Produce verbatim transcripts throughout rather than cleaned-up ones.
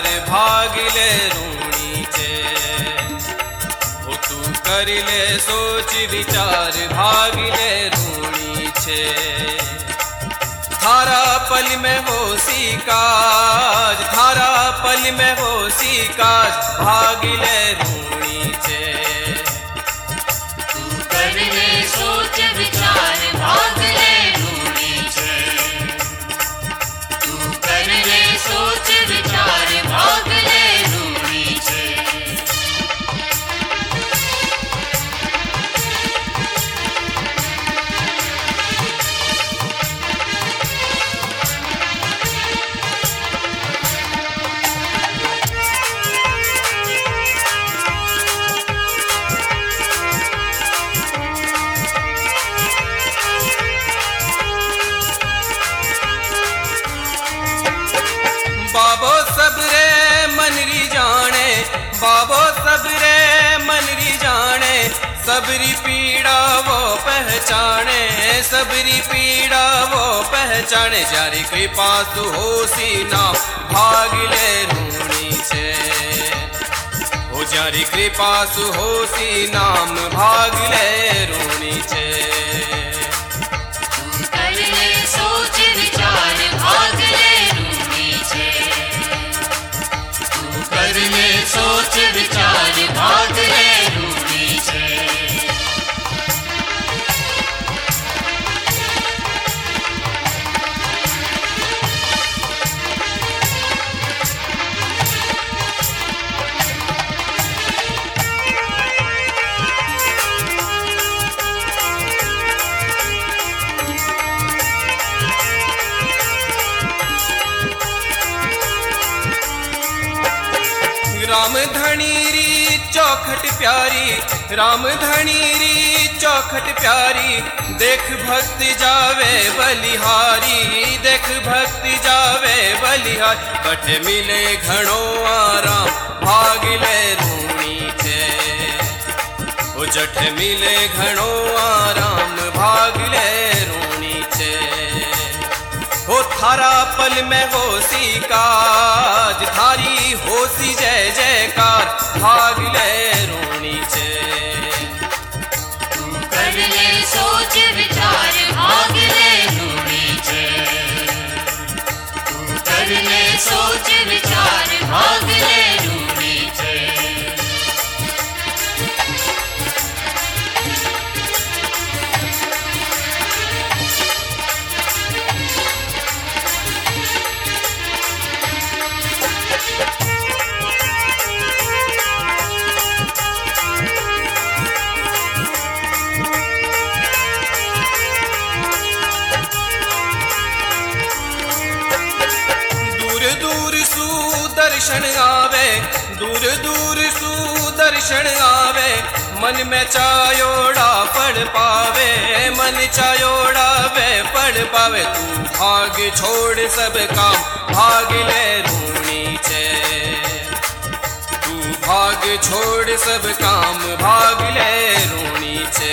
भागिले रूणी छे। हो तू करिले सोच विचार भागिले रूणी छे। थारा पल में होसी काज, थारा पल में होसी काज भागिले रूणी छे। तू करिले सोच विचार भागिले रूणी छे। तू करिले सोच विचार भागिले रूणी छे। बाबो सबरे मनरी जाने, बाबो सबरे मनरी जाने, सबरी पीड़ा वो पहचाने, सबरी पीड़ा वो पहचाने। जारी कृपा तू होसी नाम भागिले रूणी छे। हो जारी कृपा तू होसी नाम भागिले रूणी छे। तू करिले सोच विचार भागिले रूणी छे। तू करिले सोच विचार भागिले रूणी छे। राम धनीरी चौखट प्यारी, राम धनीरी चौखट प्यारी। देख भक्ति जावे बलिहारी, देख भक्ति जावे बलिहारी। कट मिले घणो आराम भागिले रूणी छे। ओ जठ मिले घणो आराम भागिले रूणी छे। हो थारा पल में होसी काज, थारी होसी जय जयकार भागिले रूणी छे। तू करिले सोच विचार भागिले रूणी छे। तू करिले सोच विचार भागिले रूणी छे। दर्शन आवे, दूर दूर सू दर्शन आवे। मन में चायोड़ा पड़ पावे, मन चायोड़ा वे पड़ पावे। तू भाग छोड़ सब काम भागिले रूणी छे। तू भाग छोड़ सब काम भागिले रूणी छे।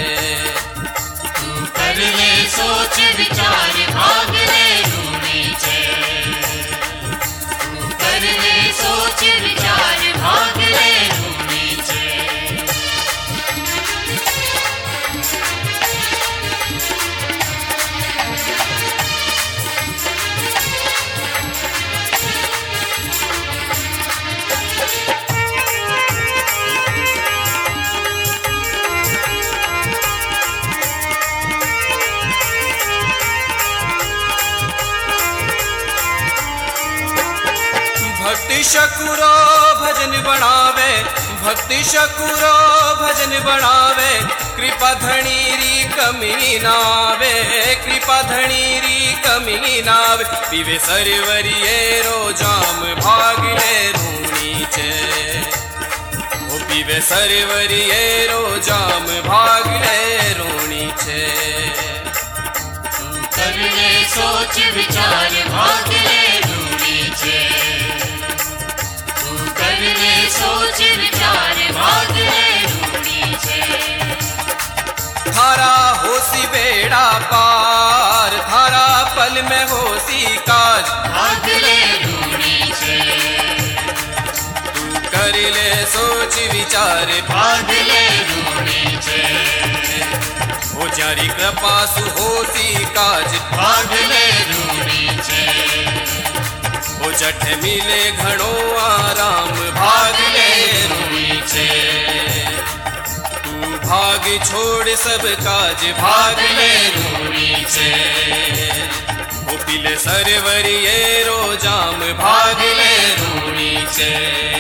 तू करिले सोच विचार भागिले रूणी छे। तू करिले सोच विचार भागिले रूणी छे। भक्ति शकुरो भजन बनावे, भक्ति शकुरो भजन बनावे। कृपा धनीरी कमी नावे, कृपा धनीरी कमी नावे। पीवे सरवरिये रोजाम भागिले रूणी छे। ओ पीवे सरवरिये रोजाम भागिले रूणी छे। तू करिले सोच विचार भागिले रूणी छे। तू करिले सोच विचार भागिले रूणी छे। थारा होसी बेड़ा पार, थारा पल में होसी काज भागिले रूणी छे। सोच विचार भागले रूणी छे हो जारी कृपा सुहोती काज भागले रूणी छे हो जठ मिले घणो आराम भागले रूणी छे तू भाग छोड़ सब काज भागले रूणी छे हो पीले सरवरिये रो जाम भागले रूणी छे।